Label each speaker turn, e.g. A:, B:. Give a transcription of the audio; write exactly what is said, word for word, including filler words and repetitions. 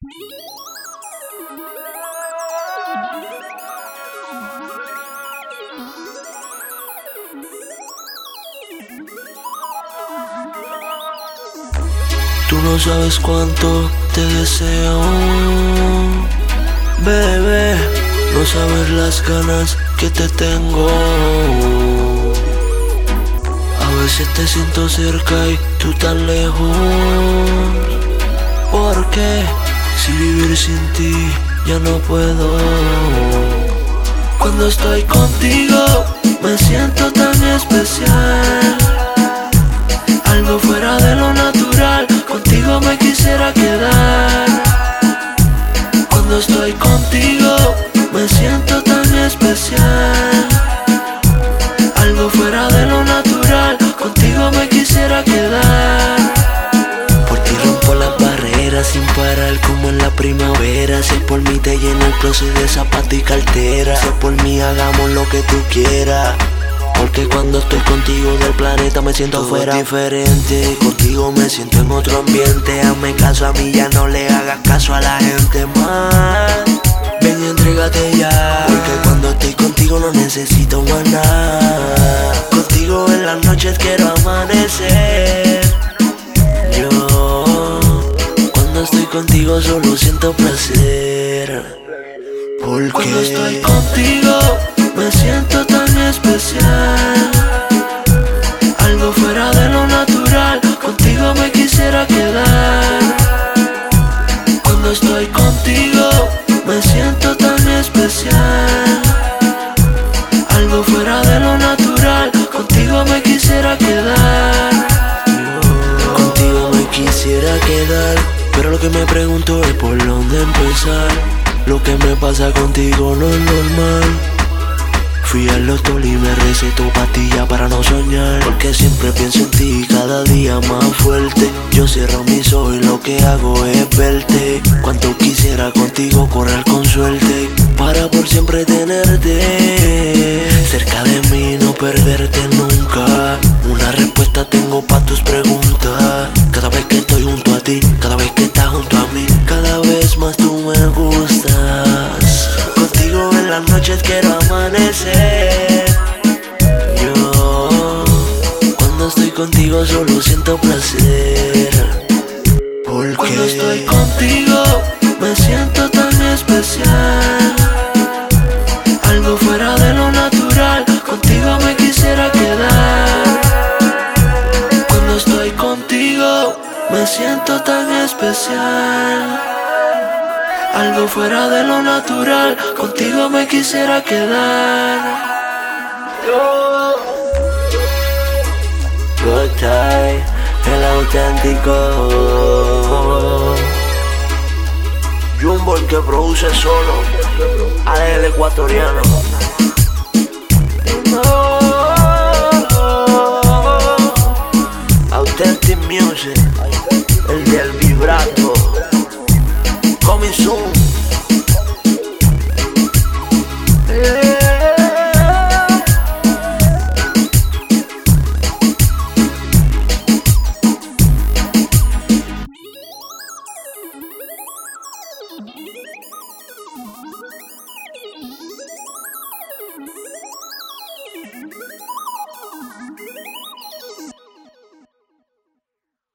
A: Tú no sabes cuánto te deseo, bebé. No sabes las ganas que te tengo. A veces te siento cerca y tú tan lejos. ¿Por qué? Si vivir sin ti ya no puedo. Cuando estoy contigo me siento tan especial. Algo fuera de lo natural, contigo me quisiera quedar. Cuando estoy contigo me siento tan especial. Algo fuera de lo natural, contigo me quisiera quedar. Por ti rompo las barreras sin parar como en la primavera. Si es por mí te lleno el closet de zapatos y cartera. Si es por mí hagamos lo que tú quieras. Porque cuando estoy contigo del planeta me siento todo fuera. Es diferente, contigo me siento en otro ambiente. Hazme caso a mí, ya no le hagas caso a la gente más. Ven y entrégate ya, porque cuando estoy contigo no necesito más nada. Contigo en las noches quiero amanecer. Yo, cuando estoy contigo solo siento placer. Porque cuando estoy contigo me siento tan especial. Algo fuera de lo natural, contigo me quisiera quedar. Cuando estoy contigo me siento tan especial. Algo fuera de lo natural, contigo me quisiera quedar. Contigo me quisiera quedar, pero lo que me pregunto es por dónde empezar. Lo que me pasa contigo no es normal. Fui al doctor y me recetó pastillas para no soñar. Porque siempre pienso en ti cada día más fuerte. Yo cierro mis ojos y lo que hago es verte. Cuanto quisiera contigo correr con suerte, para por siempre tenerte cerca de mí, no perderte nunca. Una respuesta tengo pa' tus preguntas. Cada vez que estoy junto a ti, cada vez que estás junto a mí, cada vez más tú me gustas. Contigo en las noches quiero amanecer. Yo, cuando estoy contigo solo siento placer. Porque cuando estoy contigo me siento tan especial. Algo fuera de lo natural, contigo me quisiera quedar. Cuando estoy contigo me siento tan especial. Algo fuera de lo natural, contigo me quisiera quedar. Yo, Good Time, el auténtico Jumbo, el que produce solo, Ale el ecuatoriano. No, Authentic Music, el del vibrato.